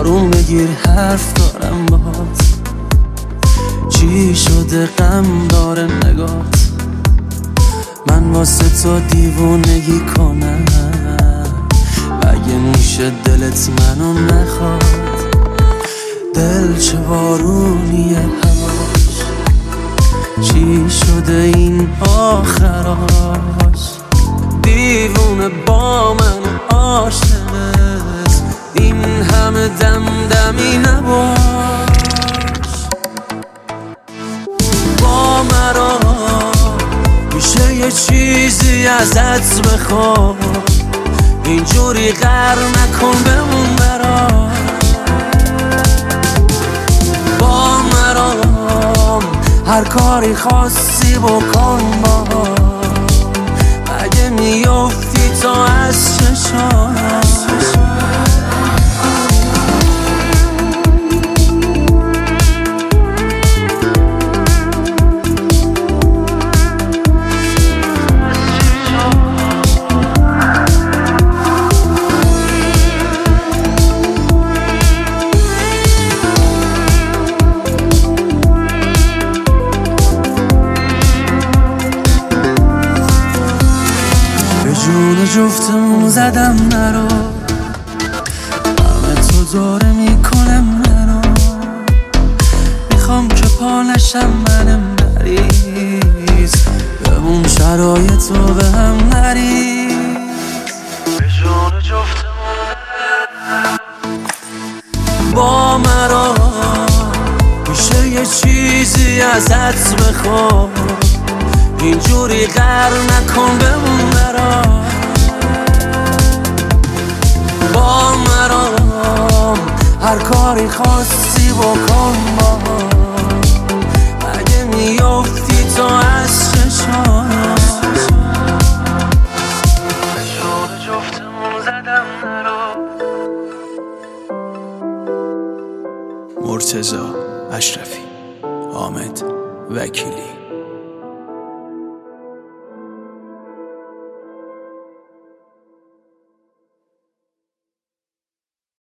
آروم بگیر حرف دارم باهات. چی شده غم داره نگات؟ من واسه تو دیوونگی کنم، اگه میشه دلت منو نخواد. دل چه بارونیه هواش، چی شده این آخراش؟ دیوونه با من عاشقت، این همه دمدمی نباش. با مرا میشه یه چیزی ازت بخوام، اینجوری غر نکن بمون برام. با مرام هر کاری خواستی بکن باهام، اگه میافتی تو از چشام. جون جفتمون زدم نرو، همه تو داره میکنم منو. میخوام که پا نشم منم نریز، بمون شرایطو به هم نریز. به جون جفتمون با مرا میشه یه چیزی ازت بخوام، اینجوری غر نکن بمون برام. با مرام هر کاری خواستی بکن باهام، اگه میافتی تو از چشام. به جون جفتمون زدم نرو. مرتضی اشرفی، حامد وکیلی.